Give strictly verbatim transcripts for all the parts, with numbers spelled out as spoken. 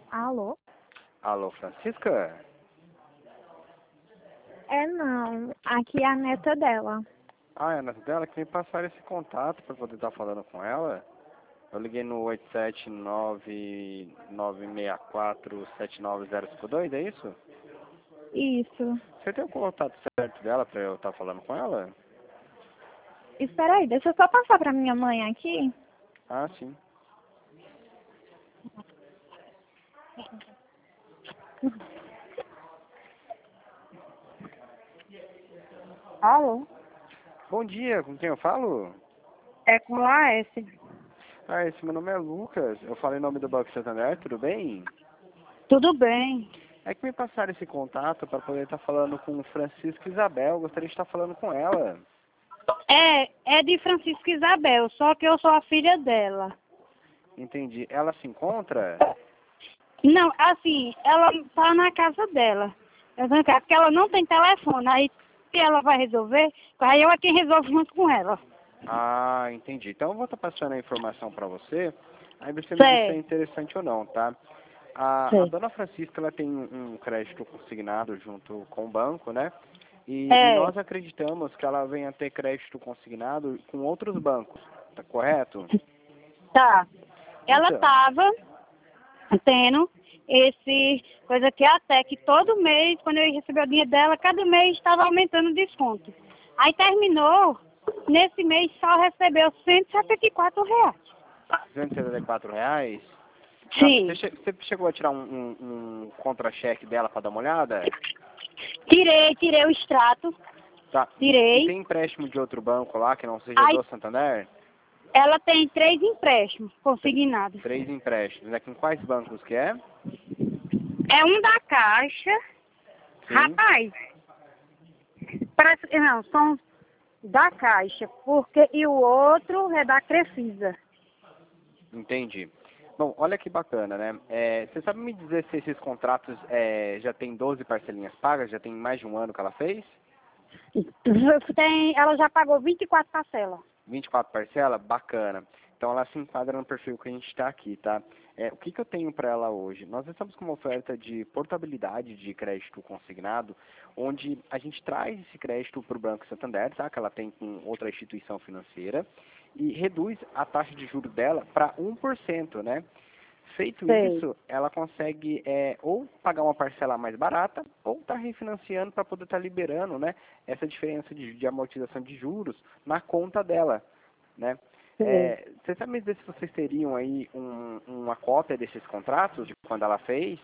Alô? Alô, Francisca? É não, aqui é a neta dela. Ah, é a neta dela que me passaram esse contato para poder estar falando com ela. Eu liguei no oito sete nove nove seis quatro sete nove zero cinco dois, é isso? Isso. Você tem o contato certo dela para eu estar falando com ela? Espera aí, deixa eu só passar pra minha mãe aqui. Ah, sim. Alô? Bom dia, com quem eu falo? É com a S. Ah, esse meu nome é Lucas. Eu falei em nome do Banco Santander, tudo bem? Tudo bem. É que me passaram esse contato para poder estar falando com Francisca Isabel. Eu gostaria de estar falando com ela. É, é de Francisca Isabel, só que eu sou a filha dela. Entendi. Ela se encontra? Não, assim, ela tá na casa dela. Eu não quero, porque ela não tem telefone. Aí se ela vai resolver, aí eu é quem resolve junto com ela. Ah, entendi. Então eu vou estar passando a informação para você, aí você me diz se é Sei, interessante ou não, tá? A, a sei. dona Francisca, ela tem um crédito consignado junto com o banco, né? E, e É, nós acreditamos que ela venha ter crédito consignado com outros bancos, tá correto? tá. Ela Então, tava tendo esse coisa que até que todo mês, quando eu recebi o dinheiro dela, cada mês estava aumentando o desconto. Aí terminou, nesse mês só recebeu cento e setenta e quatro reais. duzentos e setenta e quatro reais? Tá, você, Sim, che você chegou a tirar um, um, um contra-cheque dela para dar uma olhada? tirei, tirei o extrato, Tá. E, e tirei. tem empréstimo de outro banco lá que não seja Aí do Santander? ela tem três empréstimos consignados. Três empréstimos, né? Com quais bancos que é? É um da Caixa, Sim, rapaz, parece, não, são da Caixa, porque e o outro é da Crefisa. entendi. Bom, olha que bacana, né? É, você sabe me dizer se esses contratos é, já tem doze parcelinhas pagas? Já tem mais de um ano que ela fez? Tem, ela já pagou vinte e quatro parcelas. vinte e quatro parcelas? Bacana. Então ela se enquadra no perfil que a gente está aqui, tá? É, o que, que eu tenho para ela hoje? Nós estamos com uma oferta de portabilidade de crédito consignado, onde a gente traz esse crédito para o Banco Santander, tá? Que ela tem com outra instituição financeira, e reduz a taxa de juros dela para um por cento, né? Feito Sei. isso, ela consegue é, ou pagar uma parcela mais barata, ou estar tá refinanciando para poder estar tá liberando, né, essa diferença de, de amortização de juros na conta dela, né? Sei. É, você sabe me dizer se vocês teriam aí um, uma cópia desses contratos de quando ela fez?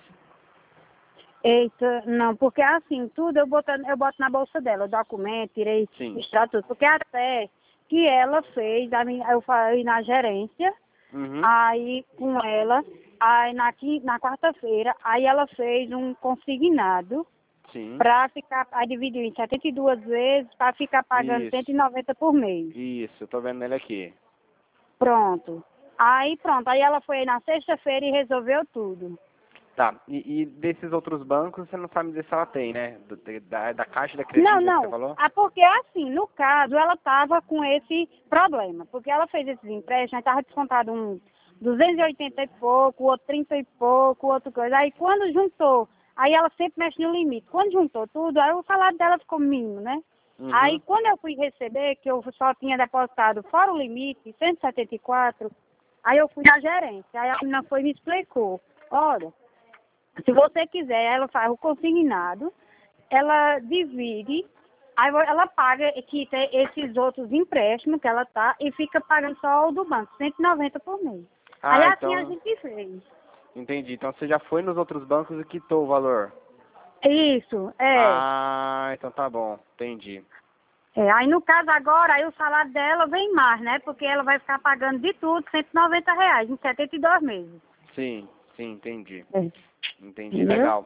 Eita, não, porque assim, tudo eu boto, eu boto na bolsa dela, o documento, tirei, Sim. extrato tudo, porque até que ela fez, a minha, eu falei na gerência, Uhum. aí com ela, aí na, quin- na quarta-feira, aí ela fez um consignado Sim. para ficar, aí dividiu em setenta e duas vezes, para ficar pagando cento e Isso. noventa por mês. Isso, eu tô vendo ele aqui. Pronto. Aí pronto, aí ela foi na sexta-feira e resolveu tudo. Tá, e, e desses outros bancos você não sabe dizer se ela tem, né? Do- Da, da Caixa da Não, Crefisa que você não. falou? Ah, porque assim, no caso, ela estava com esse problema. Porque ela fez esses empréstimos, estava descontado um duzentos e oitenta e pouco, o outro trinta e pouco, outro coisa. Aí quando juntou, aí ela sempre mexe no limite. Quando juntou tudo, aí o salário dela ficou mínimo, né? Aí Uhum. quando eu fui receber, que eu só tinha depositado fora o limite, cento e setenta e quatro, aí eu fui na gerência. Aí a menina foi e me explicou. Olha, se você quiser, ela faz o consignado, ela divide, aí ela paga, quita esses outros empréstimos que ela tá e fica pagando só o do banco, cento e noventa por mês. Aí Ah, assim a então, gente fez. entendi. Então você já foi nos outros bancos e quitou o valor. Isso, é. Ah, então tá bom, entendi. É, aí no caso agora, aí o salário dela vem mais, né? Porque ela vai ficar pagando de tudo cento e noventa reais em setenta e dois meses. Sim, sim, entendi. É. Entendi, Entendeu? legal.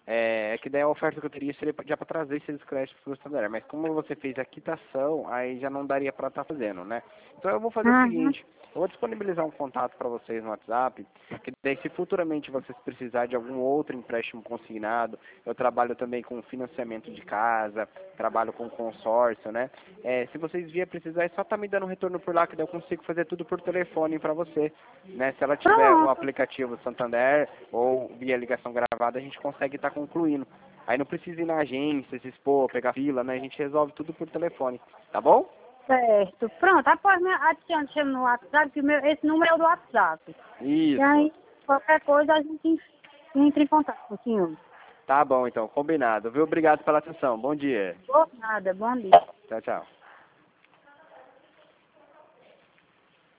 É, é que daí a oferta que eu teria seria já para trazer esses créditos para o Santander, mas como você fez a quitação, aí já não daria para estar fazendo, né? Então eu vou fazer o Uhum. seguinte, eu vou disponibilizar um contato para vocês no WhatsApp, que daí se futuramente vocês precisarem de algum outro empréstimo consignado, eu trabalho também com financiamento de casa, trabalho com consórcio, né? É, se vocês vier precisar, é só estar me dando um retorno por lá, que daí eu consigo fazer tudo por telefone para você, né? Se ela tiver o Pronto. aplicativo Santander ou via ligação gravada, a gente consegue estar concluindo. Aí não precisa ir na agência, se expor, pegar fila, né? A gente resolve tudo por telefone, tá bom? Certo. Pronto, após me adicione chama no WhatsApp, que o meu, esse número é o do WhatsApp. E Isso. aí, qualquer coisa, a gente entra em contato com o senhor. Tá bom, então, combinado, viu? Obrigado pela atenção. Bom dia. Por nada, bom dia. Tchau, tchau.